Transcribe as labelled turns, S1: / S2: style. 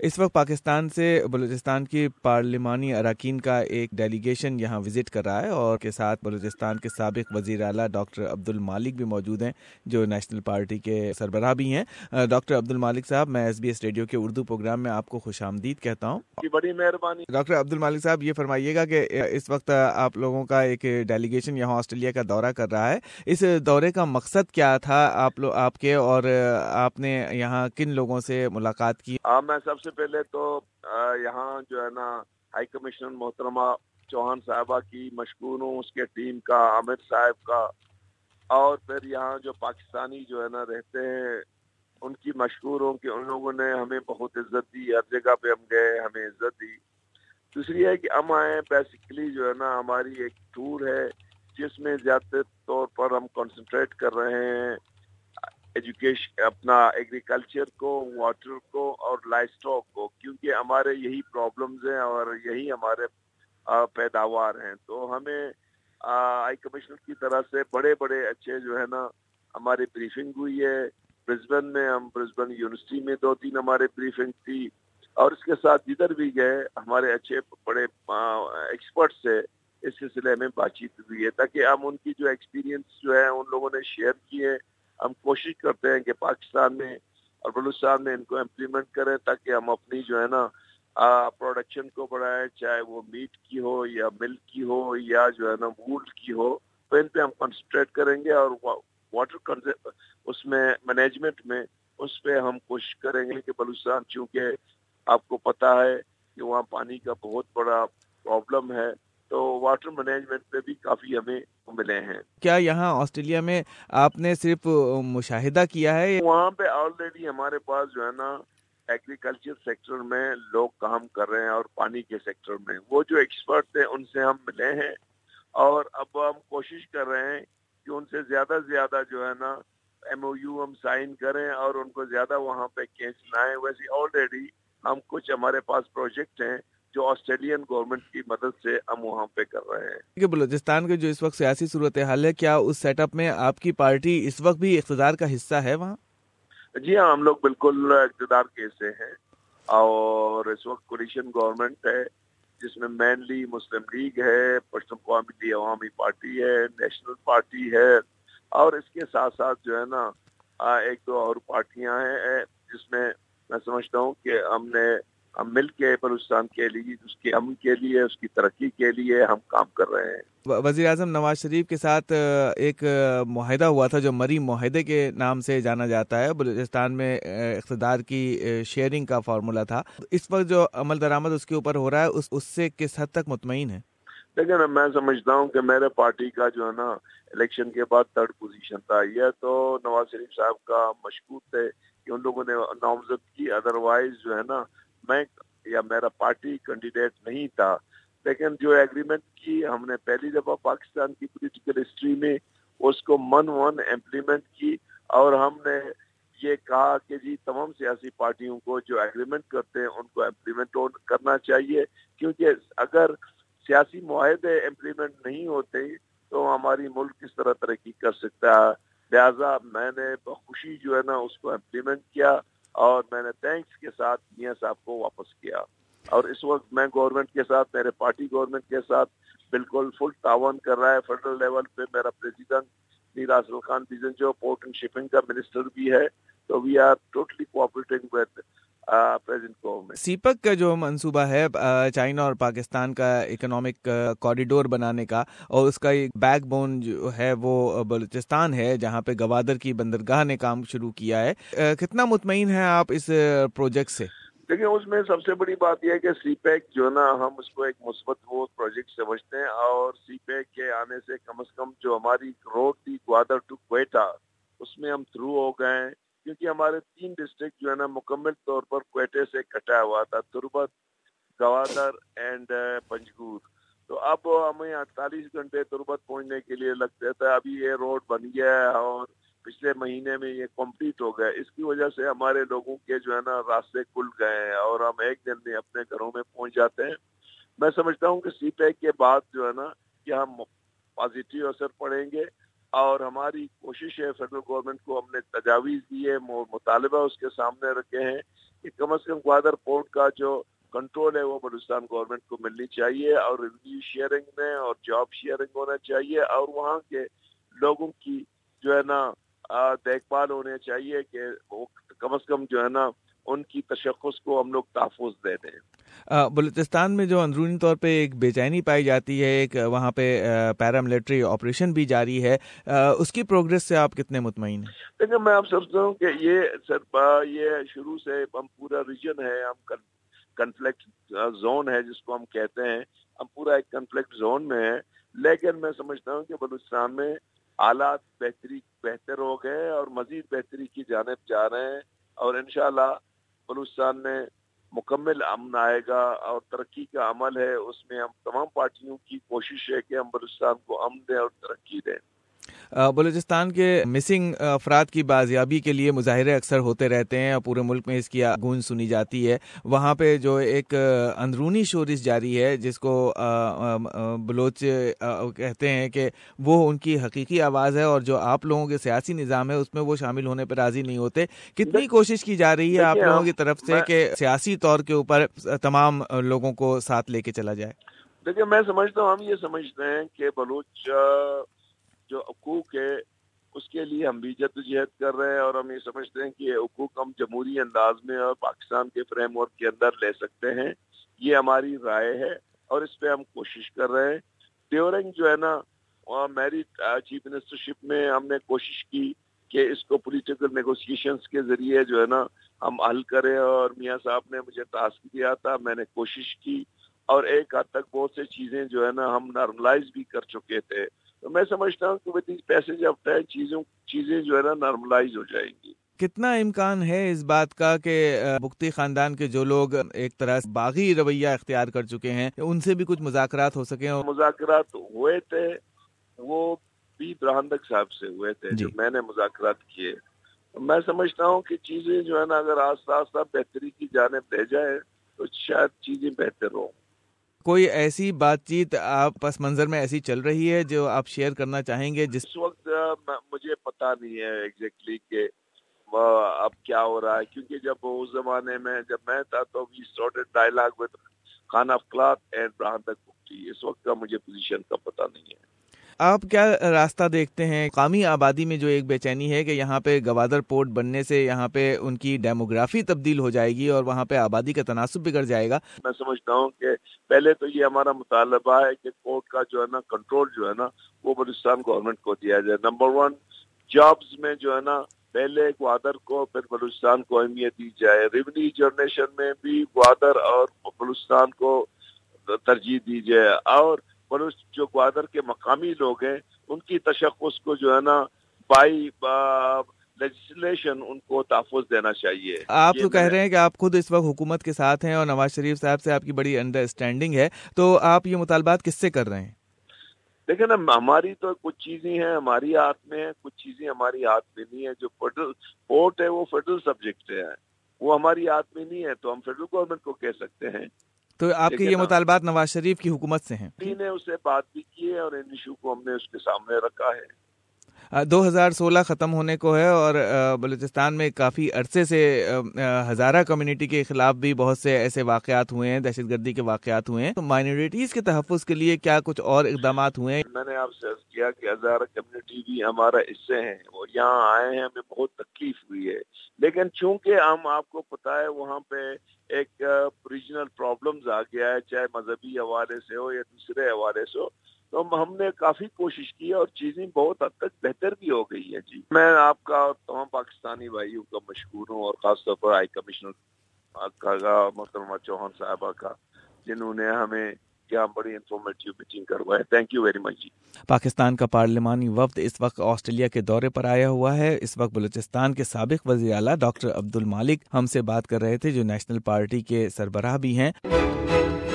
S1: اس وقت پاکستان سے بلوچستان کی پارلیمانی اراکین کا ایک ڈیلیگیشن یہاں وزٹ کر رہا ہے، اور کے ساتھ بلوچستان کے سابق وزیر اعلیٰ ڈاکٹر عبد المالک بھی موجود ہیں جو نیشنل پارٹی کے سربراہ بھی ہیں۔ ڈاکٹر عبد المالک صاحب، میں SBS ریڈیو کے اردو پروگرام میں آپ کو خوش آمدید کہتا ہوں۔
S2: بڑی مہربانی۔
S1: ڈاکٹر عبد المالک صاحب، یہ فرمائیے گا کہ اس وقت آپ لوگوں کا ایک ڈیلیگیشن یہاں آسٹریلیا کا دورہ کر رہا ہے، اس دورے کا مقصد کیا تھا آپ کے، اور آپ نے یہاں کن لوگوں سے ملاقات کی؟
S2: میں سب سے پہلے تو یہاں جو ہے نا ہائی کمشنر محترمہ چوہان صاحبہ کی مشکور ہوں، اس کے ٹیم کا، عامر صاحب کا، اور پھر یہاں جو پاکستانی جو ہے نا رہتے ہیں ان کی مشکور ہوں کہ ان لوگوں نے ہمیں بہت عزت دی، ہر جگہ پہ ہم گئے ہمیں عزت دی۔ دوسری ہے کہ ہم آئے بیسیکلی جو ہے نا ہماری ایک ٹور ہے جس میں زیادہ طور پر ہم کنسنٹریٹ کر رہے ہیں ایجوکیشن، اپنا ایگریکلچر کو، واٹر کو اور لائف اسٹاک کو، کیونکہ ہمارے یہی پرابلمز ہیں اور یہی ہمارے پیداوار ہیں۔ تو ہمیں ہائی کمشنر کی طرف سے بڑے بڑے اچھے جو ہے نا ہماری بریفنگ ہوئی ہے برسبن میں، ہم برسبن یونیورسٹی میں 2-3 ہمارے بریفنگ تھی، اور اس کے ساتھ جدھر بھی گئے ہمارے اچھے بڑے ایکسپرٹ سے اس سلسلے میں بات چیت ہوئی ہے، تاکہ ہم ان کی جو ایکسپیرینس جو ہے ان لوگوں نے شیئر کیے، ہم کوشش کرتے ہیں کہ پاکستان میں اور بلوچستان میں ان کو امپلیمنٹ کریں تاکہ ہم اپنی جو ہے نا پروڈکشن کو بڑھائیں، چاہے وہ میٹ کی ہو یا ملک کی ہو یا جو ہے نا وول کی ہو، تو ان پہ ہم کنسنٹریٹ کریں گے، اور واٹر اس میں مینجمنٹ میں اس پہ ہم کوشش کریں گے کہ بلوچستان، چونکہ آپ کو پتا ہے کہ وہاں پانی کا بہت بڑا پرابلم ہے، تو واٹر مینجمنٹ پہ بھی کافی ہمیں ملے ہیں۔
S1: کیا یہاں آسٹریلیا میں آپ نے صرف مشاہدہ کیا ہے؟
S2: وہاں پہ آلریڈی ہمارے پاس جو ہے نا ایگریکلچر سیکٹر میں لوگ کام کر رہے ہیں، اور پانی کے سیکٹر میں وہ جو ایکسپرٹ تھے ان سے ہم ملے ہیں، اور اب ہم کوشش کر رہے ہیں کہ ان سے زیادہ سے زیادہ جو ہے نا MOU ہم سائن کریں اور ان کو زیادہ وہاں پہ کیس لائیں۔ ویسے آلریڈی ہم کچھ ہمارے پاس پروجیکٹ ہیں جو آسٹریلین گورنمنٹ کی مدد سے ہم وہاں پہ کر رہے ہیں۔
S1: کہ بلوچستان کے جو اس وقت سیاسی صورتحال ہے، کیا اس سیٹ اپ میں آپ کی پارٹی اس وقت بھی اقتدار کا حصہ ہے وہاں؟
S2: جی ہاں، ہم لوگ بالکل اقتدار کے حصے ہیں، اور اس وقت کولیشن گورنمنٹ ہے جس میں مینلی مسلم لیگ ہے، پشتون قومی عوامی پارٹی ہے، نیشنل پارٹی ہے، اور اس کے ساتھ ساتھ جو ہے نا 1-2 اور پارٹیاں ہیں جس میں میں سمجھتا ہوں کہ ہم مل کے بلوچستان کے لیے، اس کے امن کے لیے، اس کی ترقی کے لیے ہم کام کر رہے ہیں۔
S1: وزیر اعظم نواز شریف کے ساتھ ایک معاہدہ ہوا تھا جو مری معاہدے کے نام سے جانا جاتا ہے، بلوچستان میں اقتدار کی شیئرنگ کا فارمولا تھا۔ اس وقت جو عمل درآمد اس کے اوپر ہو رہا ہے، اس سے کس حد تک مطمئن ہے؟
S2: لیکن میں سمجھتا ہوں کہ میرے پارٹی کا جو ہے نا الیکشن کے بعد 3rd پوزیشن تھا، یہ تو نواز شریف صاحب کا مشکور تھے کہ ان لوگوں نے نامزد کی، ادروائز جو ہے نا میں یا میرا پارٹی کینڈیڈیٹ نہیں تھا، لیکن جو ایگریمنٹ کی ہم نے پہلی دفعہ پاکستان کی پولیٹیکل ہسٹری میں اس کو امپلیمنٹ کی، اور ہم نے یہ کہا کہ جی تمام سیاسی پارٹیوں کو جو ایگریمنٹ کرتے ہیں ان کو امپلیمنٹ کرنا چاہیے، کیونکہ اگر سیاسی معاہدے امپلیمنٹ نہیں ہوتے تو ہماری ملک کس طرح ترقی کر سکتا ہے۔ لہٰذا میں نے بخوشی جو ہے نا اس کو امپلیمنٹ کیا، اور میں نے تھینکس کے ساتھ میاں صاحب کو واپس کیا، اور اس وقت میں گورنمنٹ کے ساتھ، میرے پارٹی گورنمنٹ کے ساتھ بالکل فل تعاون کر رہا ہے۔ فیڈرل لیول پہ میرا پریزیڈنٹ میر اسل خان بیزن جو پورٹ اینڈ شپنگ کا منسٹر بھی ہے، تو we are totally cooperating with present government.
S1: CPEC کا جو منصوبہ ہے چائنا اور پاکستان کا اکنامک کوریڈور بنانے کا، اور اس کا ایک بیک بون جو ہے وہ بلوچستان ہے جہاں پہ گوادر کی بندرگاہ نے کام شروع کیا ہے، کتنا مطمئن ہیں آپ اس پروجیکٹ سے؟
S2: لیکن اس میں سب سے بڑی بات یہ ہے کہ سی پیک جو ہے نا ہم اس کو ایک مثبت وہ پروجیکٹ سمجھتے ہیں، اور سی پیک کے آنے سے کم از کم جو ہماری روڈ تھی گوادر ٹو کوئٹہ اس میں ہم تھرو ہو گئے ہیں، کیونکہ ہمارے 3 ڈسٹرکٹ جو ہے نا مکمل طور پر کوئٹے سے کٹا ہوا تھا، تربت، گوادر اینڈ پنجگور، تو اب ہمیں 48 گھنٹے تربت پہنچنے کے لیے لگتے تھے، ابھی یہ روڈ بن گیا ہے اور پچھلے مہینے میں یہ کمپلیٹ ہو گیا۔ اس کی وجہ سے ہمارے لوگوں کے جو ہے نا راستے کھل گئے ہیں اور ہم ایک دن میں اپنے گھروں میں پہنچ جاتے ہیں۔ میں سمجھتا ہوں کہ سی پیک کے بعد جو ہے نا کہ ہم پازیٹیو اثر پڑیں گے، اور ہماری کوشش ہے، فیڈرل گورنمنٹ کو ہم نے تجاویز دی ہے، مطالبہ اس کے سامنے رکھے ہیں کہ کم از کم گوادر پورٹ کا جو کنٹرول ہے وہ بلوچستان گورنمنٹ کو ملنی چاہیے، اور ریونیو شیئرنگ میں اور جاب شیئرنگ ہونا چاہیے، اور وہاں کے لوگوں کی جو ہے نا دیکھ بھال ہونے چاہیے کہ وہ کم از کم جو ہے نا ان کی تشخص کو ہم لوگ تحفظ دے دیں۔
S1: بلوچستان میں جو اندرونی طور پہ ایک بے چینی پائی جاتی ہے، ایک وہاں پہ پیرا ملٹری آپریشن بھی جاری ہے، اس کی پروگریس سے آپ کتنے مطمئن ہیں؟
S2: دیکھیں میں آپ سمجھتا ہوں کہ یہ شروع سے ہم پورا ریجن ہے، ہم کنفلکٹ زون ہے جس کو ہم کہتے ہیں، ہم پورا ایک کنفلکٹ زون میں ہے، لیکن میں سمجھتا ہوں کہ بلوچستان میں حالات بہتر ہو گئے اور مزید بہتری کی جانب جا رہے ہیں، اور انشاءاللہ بلوچستان میں مکمل امن آئے گا، اور ترقی کا عمل ہے اس میں ہم تمام پارٹیوں کی کوشش ہے کہ ہم بلوچستان کو امن دیں اور ترقی دیں۔
S1: بلوچستان کے مسنگ افراد کی بازیابی کے لیے مظاہرے اکثر ہوتے رہتے ہیں اور پورے ملک میں اس کی گونج سنی جاتی ہے۔ وہاں پہ جو ایک اندرونی شورش جاری ہے جس کو بلوچ کہتے ہیں کہ وہ ان کی حقیقی آواز ہے، اور جو آپ لوگوں کے سیاسی نظام ہے اس میں وہ شامل ہونے پر راضی نہیں ہوتے، کتنی کوشش کی جا رہی ہے آپ لوگوں کی طرف سے کہ سیاسی طور کے اوپر تمام لوگوں کو ساتھ لے کے چلا جائے؟
S2: دیکھیں میں سمجھتا ہوں، ہم یہ سمجھتے ہیں کہ بلوچ جو حقوق ہے اس کے لیے ہم بھی جدوجہد کر رہے ہیں، اور ہم یہ سمجھتے ہیں کہ یہ حقوق ہم جمہوری انداز میں اور پاکستان کے فریم ورک کے اندر لے سکتے ہیں، یہ ہماری رائے ہے اور اس پہ ہم کوشش کر رہے ہیں۔ ڈیورنگ جو ہے نا میری چیف منسٹرشپ میں ہم نے کوشش کی کہ اس کو پولیٹیکل نیگوسیشنز کے ذریعے جو ہے نا ہم حل کریں، اور میاں صاحب نے مجھے ٹاسک دیا تھا، میں نے کوشش کی، اور ایک حد تک بہت سے چیزیں جو ہے نا ہم نارملائز بھی کر چکے تھے۔ تو میں سمجھتا ہوں کہ with the passage of time چیزیں جو ہے نا نارملائز ہو جائیں گی۔
S1: کتنا امکان ہے اس بات کا کہ بگٹی خاندان کے جو لوگ ایک طرح سے باغی رویہ اختیار کر چکے ہیں ان سے بھی کچھ مذاکرات ہو سکیں؟
S2: مذاکرات ہوئے تھے، وہ بھی برہاندک صاحب سے ہوئے تھے جو میں نے مذاکرات کیے۔ میں سمجھتا ہوں کہ چیزیں جو ہے نا اگر آہستہ آہستہ بہتری کی جانب لے جائے تو شاید چیزیں بہتر ہوں۔
S1: کوئی ایسی بات چیت آپ پس منظر میں ایسی چل رہی ہے جو آپ شیئر کرنا چاہیں گے؟
S2: اس وقت مجھے پتا نہیں ہے ایگزیکٹلی کہ اب کیا ہو رہا ہے، کیونکہ جب اس زمانے میں جب میں تھا تو we started dialogue with Khan of Kalat and Brahamdagh Bugti. اس وقت کا مجھے پوزیشن کا پتا نہیں ہے۔
S1: آپ کیا راستہ دیکھتے ہیں قومی آبادی میں جو ایک بے چینی ہے کہ یہاں پہ گوادر پورٹ بننے سے یہاں پہ ان کی ڈیموگرافی تبدیل ہو جائے گی اور وہاں پہ آبادی کا تناسب بگڑ جائے گا؟
S2: میں سمجھتا ہوں کہ پہلے تو یہ ہمارا مطالبہ ہے کہ پورٹ کا جو ہے نا کنٹرول جو ہے نا وہ بلوچستان گورنمنٹ کو دیا جائے۔ نمبر 1 جابز میں جو ہے نا پہلے گوادر کو پھر بلوچستان کو اہمیت دی جائے، ریونیو جنریشن میں بھی گوادر اور بلوچستان کو ترجیح دی جائے، اور جو گوادر کے مقامی لوگ ہیں ان کی تشخص کو جو ہے نا بائی لیجسلیشن ان کو تحفظ دینا چاہیے۔
S1: آپ تو کہہ رہے ہیں کہ آپ خود اس وقت حکومت کے ساتھ ہیں اور نواز شریف صاحب سے آپ کی بڑی انڈرسٹینڈنگ ہے، تو آپ یہ مطالبات کس سے کر رہے ہیں؟
S2: دیکھیں نا ہماری تو کچھ چیزیں ہیں ہماری ہاتھ میں ہیں، کچھ چیزیں ہماری ہاتھ میں نہیں ہے۔ جو فیڈرل پورٹ ہے وہ فیڈرل سبجیکٹ ہے، وہ ہماری ہاتھ میں نہیں ہے، تو ہم فیڈرل گورنمنٹ کو کہہ سکتے ہیں۔
S1: تو آپ کے یہ مطالبات نواز شریف کی حکومت سے ہیں؟
S2: نے اس سے بات بھی کی ہے اور ان ایشو کو ہم نے اس کے سامنے رکھا ہے۔
S1: 2016 ختم ہونے کو ہے اور بلوچستان میں کافی عرصے سے ہزارہ کمیونٹی کے خلاف بھی بہت سے ایسے واقعات ہوئے ہیں، دہشت گردی کے واقعات ہوئے ہیں، تو مائنورٹیز کے تحفظ کے لیے کیا کچھ اور اقدامات ہوئے ہیں؟
S2: میں نے آپ سے عرض کیا کہ ہزارہ کمیونٹی بھی ہمارا حصے ہیں، وہ یہاں آئے ہیں، ہمیں بہت تکلیف ہوئی ہے، لیکن چونکہ ہم آپ کو پتا ہے وہاں پہ ایک ریجنل پرابلمز آ گیا ہے، چاہے مذہبی حوالے سے ہو یا دوسرے حوالے سے ہو، تو ہم نے کافی کوشش کی اور چیزیں بہت حد تک بہتر بھی ہو گئی ہیں۔ جی میں آپ کا اور تمام پاکستانی بھائیوں کا مشکور ہوں، اور خاص طور پر ہائی کمشنر کا محترمہ چوہان صاحبہ کا، جنہوں نے ہمیں کیا بڑی انفارمیٹیو میٹنگ کروائے۔ تھینک یو ویری مچ جی۔
S1: پاکستان کا پارلیمانی وفد اس وقت آسٹریلیا کے دورے پر آیا ہوا ہے۔ اس وقت بلوچستان کے سابق وزیر اعلیٰ ڈاکٹر عبدالمالک ہم سے بات کر رہے تھے، جو نیشنل پارٹی کے سربراہ بھی ہیں۔